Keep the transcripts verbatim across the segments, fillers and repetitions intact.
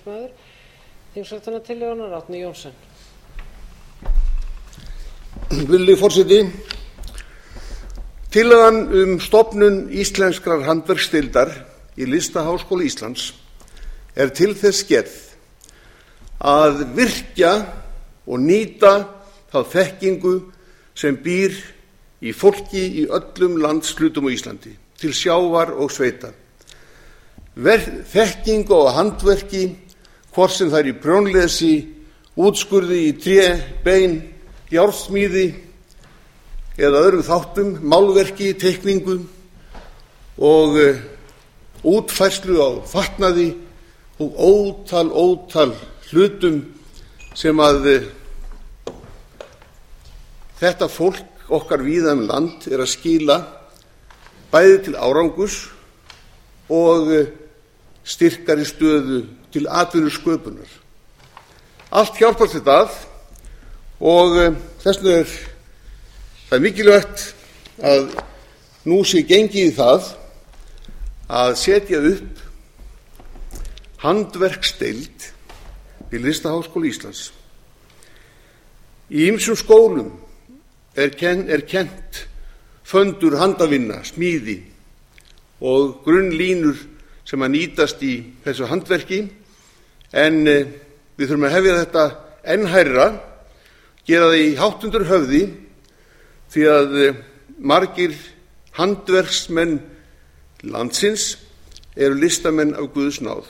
Þingsályktunartillögunnar Árni Johnsen. Virðulegi forseti, tillagan um stofnun íslenskrar handverksdeildar í Listaháskóla Íslands er til þess gerð að virkja og nýta þá þekkingu sem býr í fólki í öllum landshlutum á Íslandi, til sjávar og sveita. Þekkingu á handverki, hvort sem það er í prjónlesi, útskurði í tré, bein, járnsmíði eða öðrum þáttum, málverki, teikningu og uh, útfærslu á fatnaði og ótal, ótal hlutum sem að uh, þetta fólk okkar víða um land er að skila bæði til árangurs og uh, styrkari stöðu til atvinnusköpunar. Allt hjálpar þetta að og uh, þess vegna er það mikilvægt að nú sé gengið í það að setja upp handverksdeild við Listaháskóla Íslands. Í ýmsum skólum er, ken, er kennt föndur handavinna, smíði og grunnlínur sem að nýtast í þessu handverki, en eh, við þurfum að hefja þetta enn hærra, gera það í hátt undir höfði, því að eh, margir handverksmenn landsins eru listamenn af Guðs náð.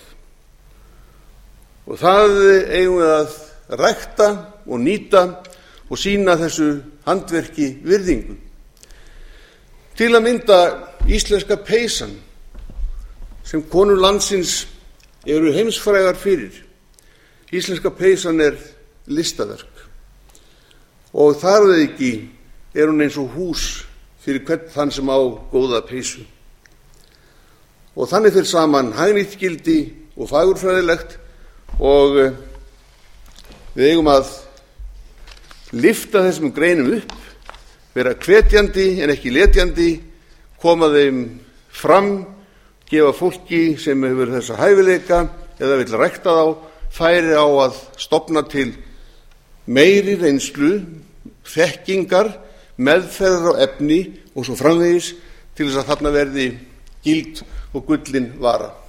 Og það eigum við að rækta og nýta og sýna þessu handverki virðingu. Til að mynda íslenska peysan sem konur landsins eru heimsfrægar fyrir. Íslenska peysan er listaverk og þar við ekki er hún eins og hús fyrir hvern þann sem á góða peysu. Og þannig fyrir saman hagnýtt gildi og fagurfræðilegt og við eigum að lyfta þessum greinum upp, vera hvetjandi en ekki letjandi, koma þeim fram, gefa fólki sem hefur þessa hæfileika eða vill rækta þá færi á að stofna til meiri reynslu, þekkingar, meðferðar á efni og svo framvegis til þess að þarna verði gild og gullin vara.